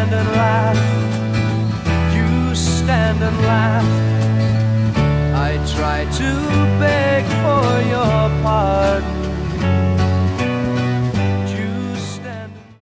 stand and laugh. You stand and laugh. I try to beg for your pardon.